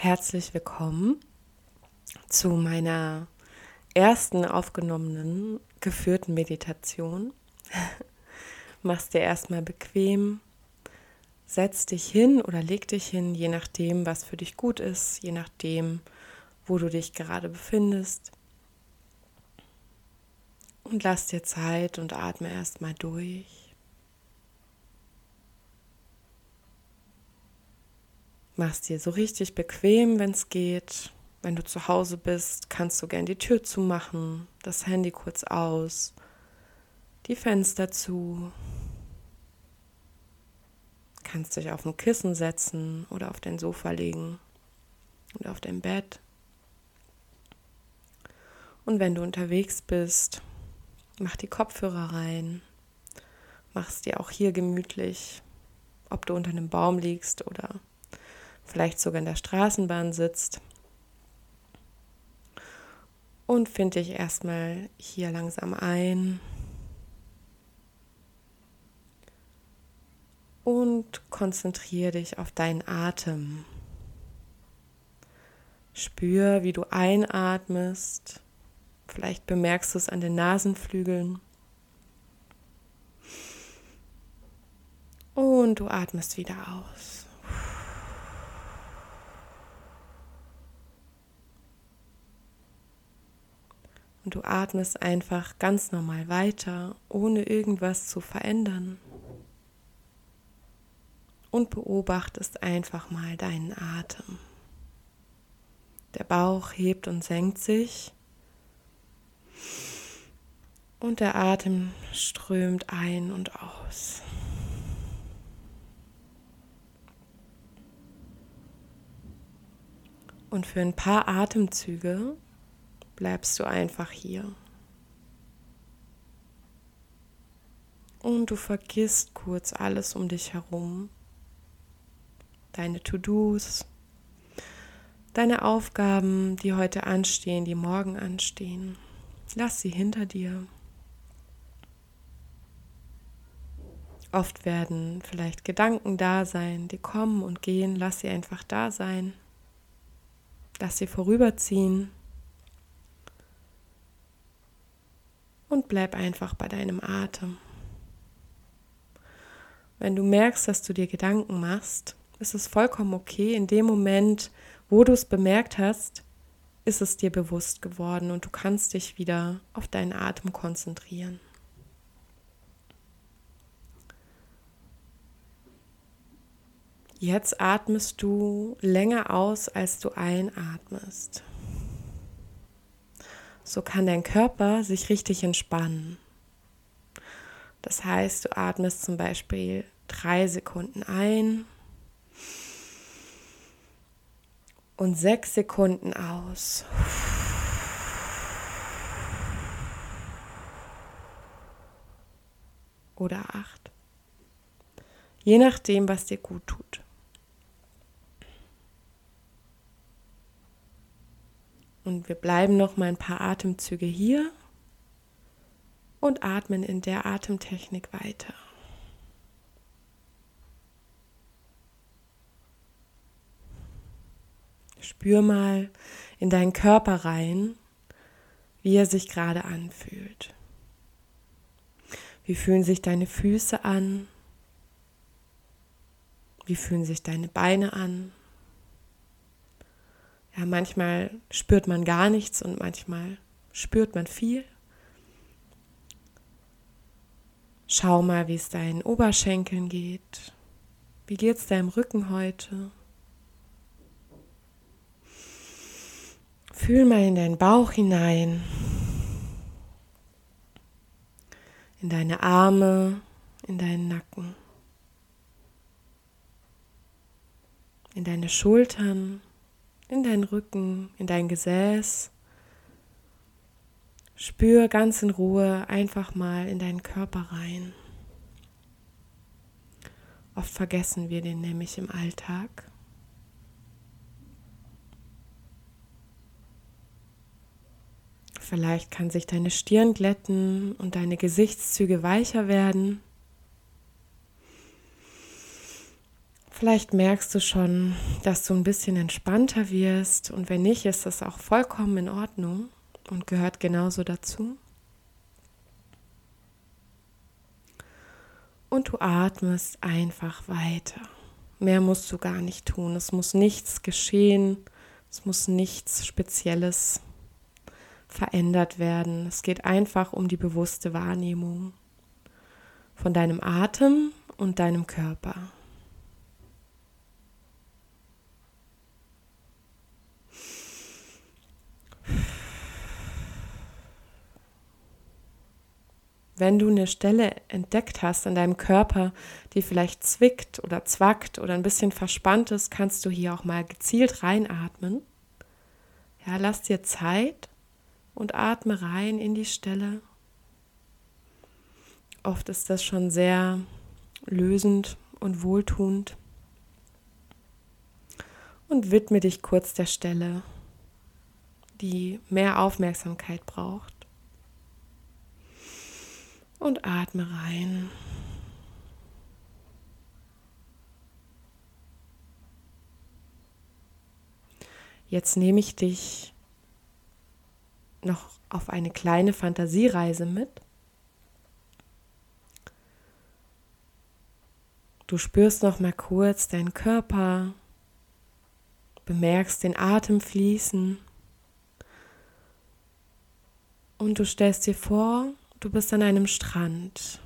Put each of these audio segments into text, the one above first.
Herzlich willkommen zu meiner ersten aufgenommenen geführten Meditation. Mach's dir erstmal bequem, setz dich hin oder leg dich hin, je nachdem, was für dich gut ist, je nachdem, wo du dich gerade befindest. Und lass dir Zeit und atme erstmal durch. Mach's dir so richtig bequem, wenn es geht. Wenn du zu Hause bist, kannst du gern die Tür zumachen, das Handy kurz aus, die Fenster zu. Kannst dich auf ein Kissen setzen oder auf dein Sofa legen oder auf dein Bett. Und wenn du unterwegs bist, mach die Kopfhörer rein. Mach's dir auch hier gemütlich, ob du unter einem Baum liegst oder vielleicht sogar in der Straßenbahn sitzt. Und find dich erstmal hier langsam ein. Und konzentriere dich auf deinen Atem. Spür, wie du einatmest. Vielleicht bemerkst du es an den Nasenflügeln. Und du atmest wieder aus. Und du atmest einfach ganz normal weiter, ohne irgendwas zu verändern. Und beobachtest einfach mal deinen Atem. Der Bauch hebt und senkt sich. Und der Atem strömt ein und aus. Und für ein paar Atemzüge bleibst du einfach hier. Und du vergisst kurz alles um dich herum. Deine To-Dos, deine Aufgaben, die heute anstehen, die morgen anstehen. Lass sie hinter dir. Oft werden vielleicht Gedanken da sein, die kommen und gehen. Lass sie einfach da sein. Lass sie vorüberziehen. Und bleib einfach bei deinem Atem. Wenn du merkst, dass du dir Gedanken machst, ist es vollkommen okay. In dem Moment, wo du es bemerkt hast, ist es dir bewusst geworden und du kannst dich wieder auf deinen Atem konzentrieren. Jetzt atmest du länger aus, als du einatmest. So kann dein Körper sich richtig entspannen. Das heißt, du atmest zum Beispiel 3 Sekunden ein und 6 Sekunden aus. Oder 8. Je nachdem, was dir gut tut. Und wir bleiben noch mal ein paar Atemzüge hier und atmen in der Atemtechnik weiter. Spür mal in deinen Körper rein, wie er sich gerade anfühlt. Wie fühlen sich deine Füße an? Wie fühlen sich deine Beine an? Ja, manchmal spürt man gar nichts und manchmal spürt man viel. Schau mal, wie es deinen Oberschenkeln geht. Wie geht es deinem Rücken heute? Fühl mal in deinen Bauch hinein, in deine Arme, in deinen Nacken, in deine Schultern, in deinen Rücken, in dein Gesäß. Spür ganz in Ruhe einfach mal in deinen Körper rein. Oft vergessen wir den nämlich im Alltag. Vielleicht kann sich deine Stirn glätten und deine Gesichtszüge weicher werden. Vielleicht merkst du schon, dass du ein bisschen entspannter wirst, und wenn nicht, ist das auch vollkommen in Ordnung und gehört genauso dazu. Und du atmest einfach weiter. Mehr musst du gar nicht tun. Es muss nichts geschehen, es muss nichts Spezielles verändert werden. Es geht einfach um die bewusste Wahrnehmung von deinem Atem und deinem Körper. Wenn du eine Stelle entdeckt hast an deinem Körper, die vielleicht zwickt oder zwackt oder ein bisschen verspannt ist, kannst du hier auch mal gezielt reinatmen. Ja, lass dir Zeit und atme rein in die Stelle. Oft ist das schon sehr lösend und wohltuend. Und widme dich kurz der Stelle, die mehr Aufmerksamkeit braucht. Und atme rein. Jetzt nehme ich dich noch auf eine kleine Fantasiereise mit. Du spürst noch mal kurz deinen Körper, bemerkst den Atem fließen und du stellst dir vor, du bist an einem Strand.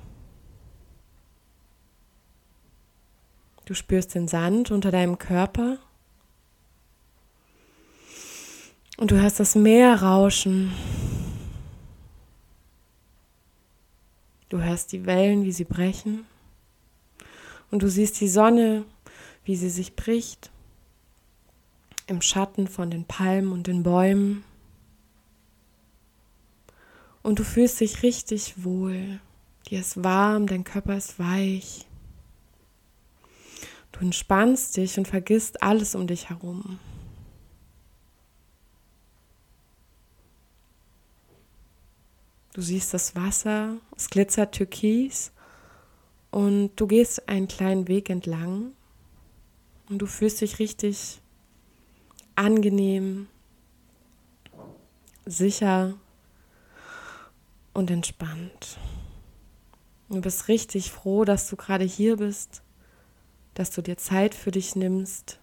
Du spürst den Sand unter deinem Körper und du hörst das Meer rauschen. Du hörst die Wellen, wie sie brechen, und du siehst die Sonne, wie sie sich bricht im Schatten von den Palmen und den Bäumen. Und du fühlst dich richtig wohl. Dir ist warm, dein Körper ist weich. Du entspannst dich und vergisst alles um dich herum. Du siehst das Wasser, es glitzert türkis und du gehst einen kleinen Weg entlang und du fühlst dich richtig angenehm, sicher und entspannt. Du bist richtig froh, dass du gerade hier bist, dass du dir Zeit für dich nimmst.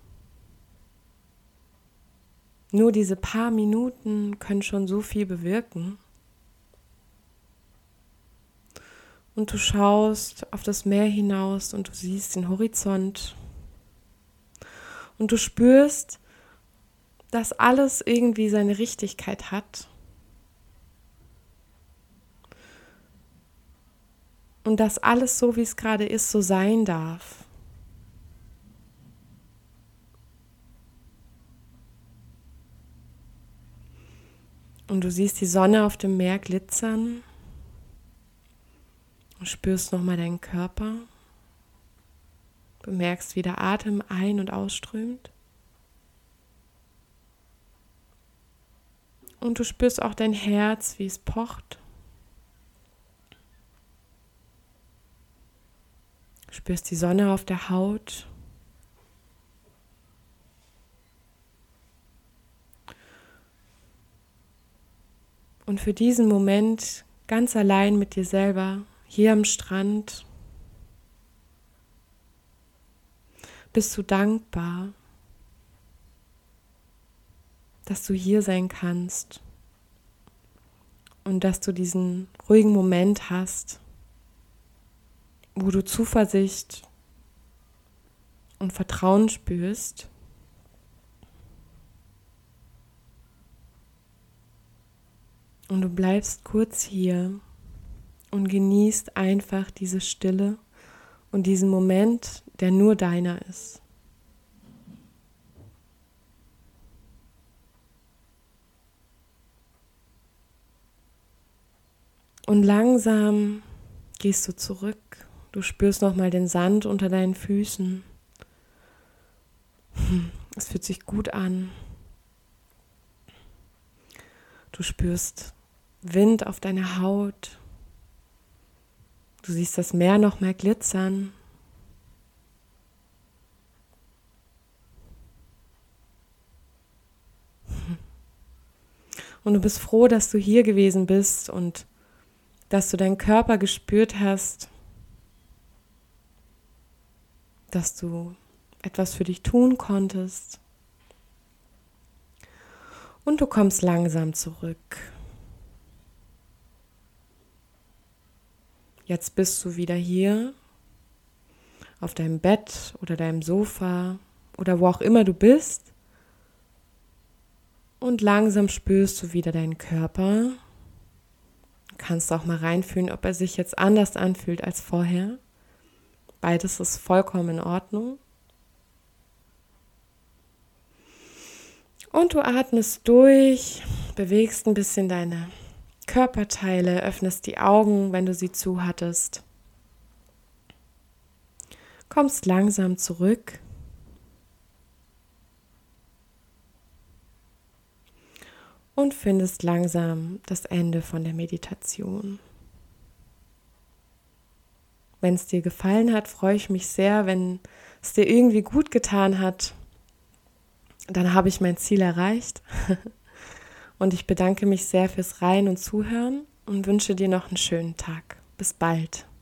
Nur diese paar Minuten können schon so viel bewirken. Und du schaust auf das Meer hinaus und du siehst den Horizont. Und du spürst, dass alles irgendwie seine Richtigkeit hat. Und dass alles so, wie es gerade ist, so sein darf. Und du siehst die Sonne auf dem Meer glitzern. Und spürst nochmal deinen Körper. Bemerkst, wie der Atem ein- und ausströmt. Und du spürst auch dein Herz, wie es pocht. Du spürst die Sonne auf der Haut. Und für diesen Moment ganz allein mit dir selber, hier am Strand, bist du dankbar, dass du hier sein kannst und dass du diesen ruhigen Moment hast, wo du Zuversicht und Vertrauen spürst. Und du bleibst kurz hier und genießt einfach diese Stille und diesen Moment, der nur deiner ist. Und langsam gehst du zurück. Du spürst nochmal den Sand unter deinen Füßen. Es fühlt sich gut an. Du spürst Wind auf deiner Haut. Du siehst das Meer noch mal glitzern. Und du bist froh, dass du hier gewesen bist und dass du deinen Körper gespürt hast, dass du etwas für dich tun konntest. Und du kommst langsam zurück. Jetzt bist du wieder hier auf deinem Bett oder deinem Sofa oder wo auch immer du bist. Und langsam spürst du wieder deinen Körper. Du kannst auch mal reinfühlen, ob er sich jetzt anders anfühlt als vorher. Beides ist vollkommen in Ordnung. Und du atmest durch, bewegst ein bisschen deine Körperteile, öffnest die Augen, wenn du sie zu hattest. Kommst langsam zurück. Und findest langsam das Ende von der Meditation. Wenn es dir gefallen hat, freue ich mich sehr. Wenn es dir irgendwie gut getan hat, dann habe ich mein Ziel erreicht. Und ich bedanke mich sehr fürs Rein und Zuhören und wünsche dir noch einen schönen Tag. Bis bald.